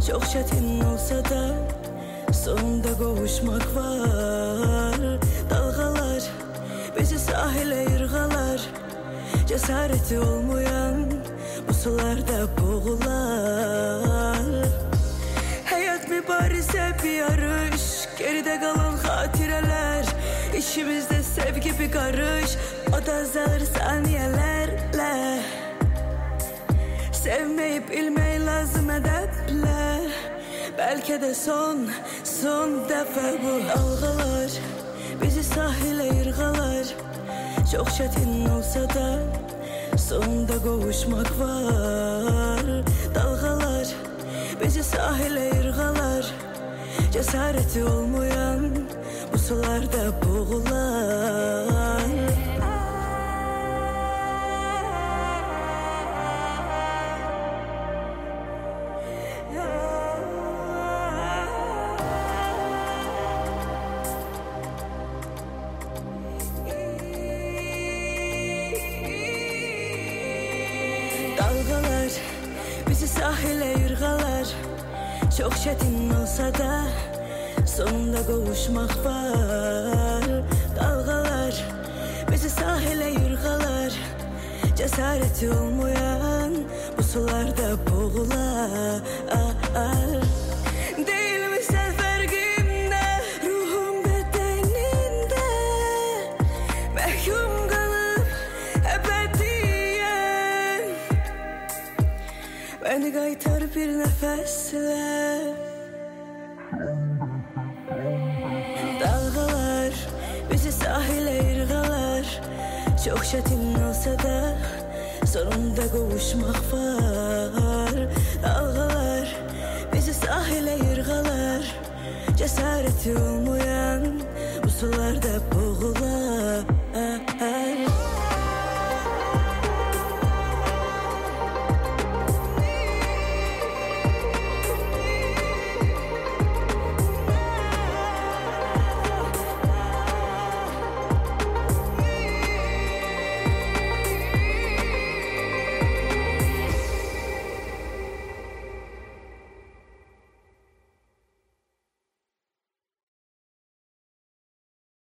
Çok çetin olsa da sonunda kavuşmak var. Dalgalar bizi sahile yırgalar. Cesareti olmayan bu sularda boğular. Hayat mübareze bir yarış, geride kalan hatireler. İçimizde sevgi bir karış, o da azalır saniyelerle. Sevmeyip bilmeyi lazım edeple. Belki de son defa bu. Dalgalar bizi sahile yırgalar. Çok çetin olsa da sonunda kavuşmak var. Dalgalar bizi sahile yırgalar. Cesareti olmayan bu sularda boğular. Dalgalar bizi sahile yırgalar. Çok çetin olsa da sonunda kavuşmak var. Dalgalar bizi sahile yırgalar. Cesareti olmayan bu sularda boğular. Değil mi sen fergimde, ruhum bedeninde, mahkum kalıp ebediyen. Beni kaytar bir nefesle. Dalgalar bizi sahile yırgalar. Çok çetin olsa da sonunda kavuşmak var. Dalgalar bizi sahile yırgalar. Cesareti olmayan bu sularda